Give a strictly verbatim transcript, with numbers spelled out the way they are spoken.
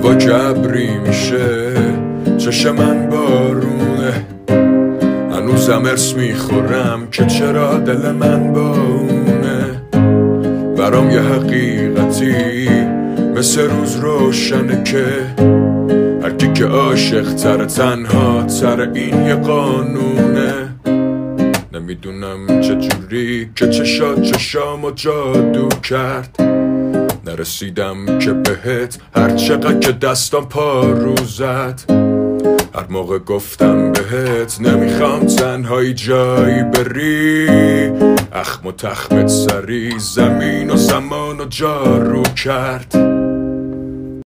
هوا جبری میشه، چشم من بارونه، هنوزم ارس میخورم که چرا دل من با اونه. برام یه حقیقتی مثل روز روشنه که هر کی که عاشق تر تنها تر این یه قانونه. نمیدونم چجوری که چشات چشامو جادو کرد، نرسیدم که بهت هر چقدر که دستم پارو زد. هر موقع گفتم بهت نمیخوام تنهایی جایی بری، اخم و تخمت سری زمین و زمان و جارو کرد.